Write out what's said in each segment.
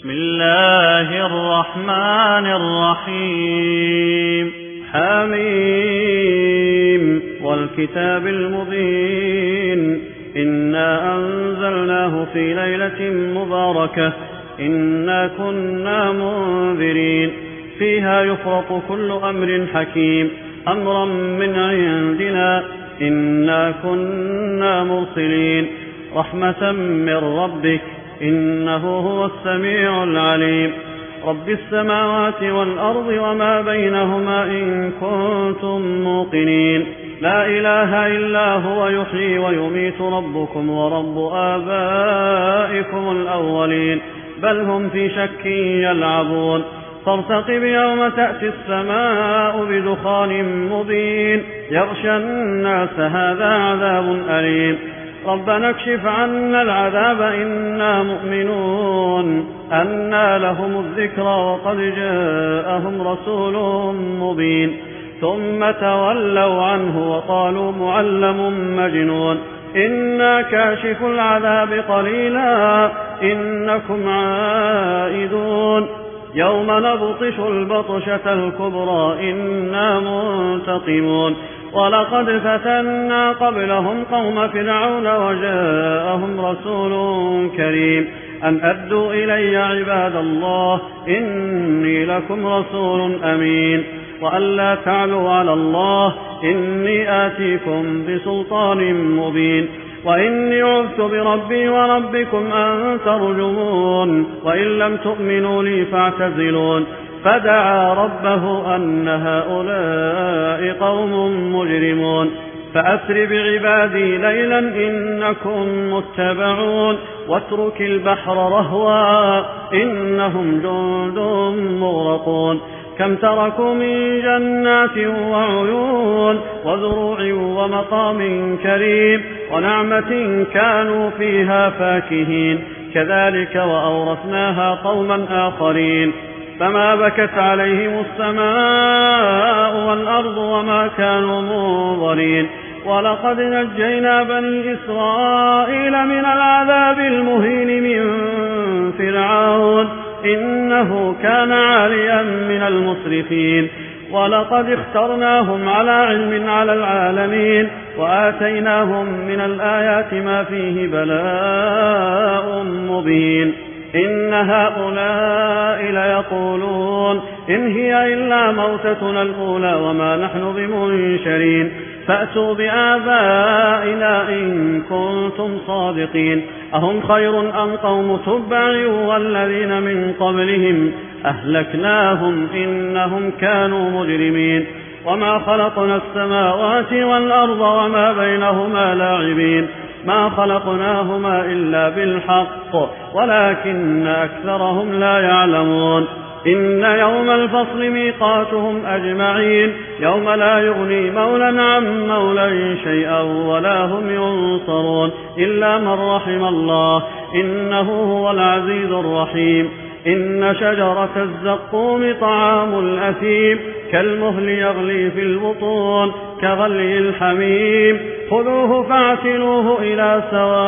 بسم الله الرحمن الرحيم حميم والكتاب المبين إنا أنزلناه في ليلة مباركة إنا كنا منذرين فيها يفرق كل أمر حكيم أمرا من عندنا إنا كنا مرسلين رحمة من ربك إنه هو السميع العليم رب السماوات والأرض وما بينهما إن كنتم موقنين لا إله إلا هو يحيي ويميت ربكم ورب آبائكم الأولين بل هم في شك يلعبون فارتقب يوم تأتي السماء بدخان مبين يغشى الناس هذا عذاب أليم ربنا اكشف عنا العذاب إنا مؤمنون أنى لهم الذكرى وقد جاءهم رسول مبين ثم تولوا عنه وقالوا معلم مجنون إنا كاشف العذاب قليلا إنكم عائدون يوم نبطش البطشة الكبرى إنا منتقمون ولقد فتنا قبلهم قوم فرعون وجاءهم رسول كريم أن أدوا إلي عباد الله إني لكم رسول أمين وأن لا تعلوا على الله إني آتيكم بسلطان مبين وإني عذت بربي وربكم أن ترجمون وإن لم تؤمنوا لي فاعتزلون فدعا ربه أن هؤلاء قوم مجرمون فأسر بعبادي ليلا إنكم متبعون واترك البحر رهوا إنهم جند مغرقون كم تركوا من جنات وعيون وزروع ومقام كريم ونعمة كانوا فيها فاكهين كذلك وأورثناها قوما آخرين فما بكت عليهم السماء والأرض وما كانوا منظرين ولقد نجينا بني إسرائيل من العذاب المهين من فرعون إنه كان عاليا من المسرفين ولقد اخترناهم على علم على العالمين وآتيناهم من الآيات ما فيه بلاء مبين إن هؤلاء ليقولون إن هي إلا موتتنا الأولى وما نحن بمنشرين فأتوا بآبائنا إن كنتم صادقين أهم خير أم قوم تبع والذين من قبلهم أهلكناهم إنهم كانوا مجرمين وما خلقنا السماوات والأرض وما بينهما لاعبين ما خلقناهما إلا بالحق ولكن أكثرهم لا يعلمون إن يوم الفصل ميقاتهم أجمعين يوم لا يغني مولى عن مولى شيئا ولا هم ينصرون إلا من رحم الله إنه هو العزيز الرحيم إن شجرة الزقوم طعام الأثيم كالمهل يغلي في البطون كغلي الحميم خذوه فاعتلوه إلى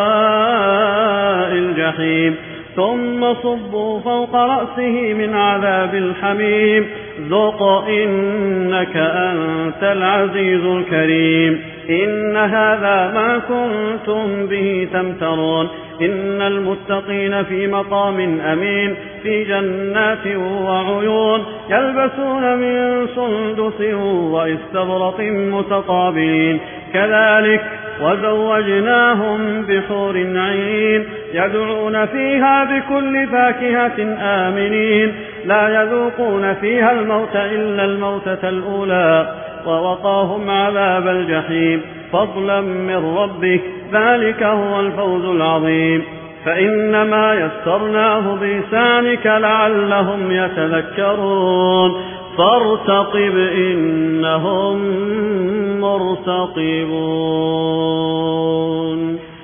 سواء الجحيم ثم صبوا فوق رأسه من عذاب الحميم ذق إنك أنت العزيز الكريم إن هذا ما كنتم به تمترون إن المتقين في مقام أمين في جنات وعيون يلبسون من سندس واستبرق متقابلين كذلك وزوجناهم بحور عين يدعون فيها بكل فاكهة آمنين لا يذوقون فيها الموت إلا الموتة الأولى ووقاهم عذاب الجحيم فضلا من ربك ذلك هو الفوز العظيم فإنما يسرناه بلسانك لعلهم يتذكرون فارتقب إنهم مرتقبون